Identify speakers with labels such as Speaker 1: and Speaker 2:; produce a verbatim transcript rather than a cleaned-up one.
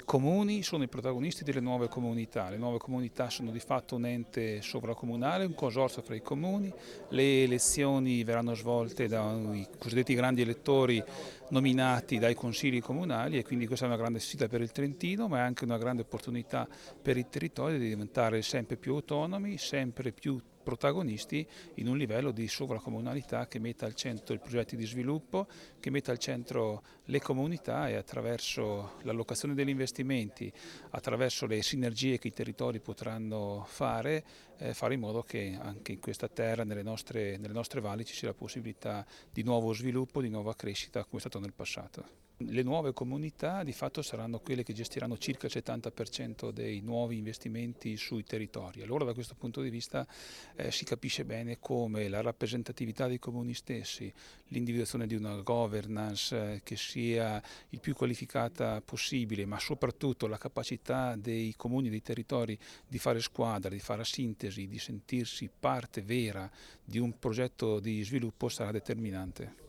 Speaker 1: comuni sono i protagonisti delle nuove comunità. Le nuove comunità sono di fatto un ente sovracomunale, un consorzio fra i comuni. Le elezioni verranno svolte dai cosiddetti grandi elettori nominati dai consigli comunali e quindi questa è una grande sfida per il Trentino, ma è anche una grande opportunità per i territori di diventare sempre più autonomi, sempre più protagonisti in un livello di sovracomunalità che metta al centro i progetti di sviluppo, che metta al centro le comunità e attraverso l'allocazione degli investimenti, attraverso le sinergie che i territori potranno fare, eh, fare in modo che anche in questa terra, nelle nostre, nelle nostre valli, ci sia la possibilità di nuovo sviluppo, di nuova crescita come è stato nel passato. Le nuove comunità di fatto saranno quelle che gestiranno circa il settanta per cento dei nuovi investimenti sui territori. Allora da questo punto di vista eh, si capisce bene come la rappresentatività dei comuni stessi, l'individuazione di una governance eh, che sia il più qualificata possibile, ma soprattutto la capacità dei comuni e dei territori di fare squadra, di fare sintesi, di sentirsi parte vera di un progetto di sviluppo sarà determinante.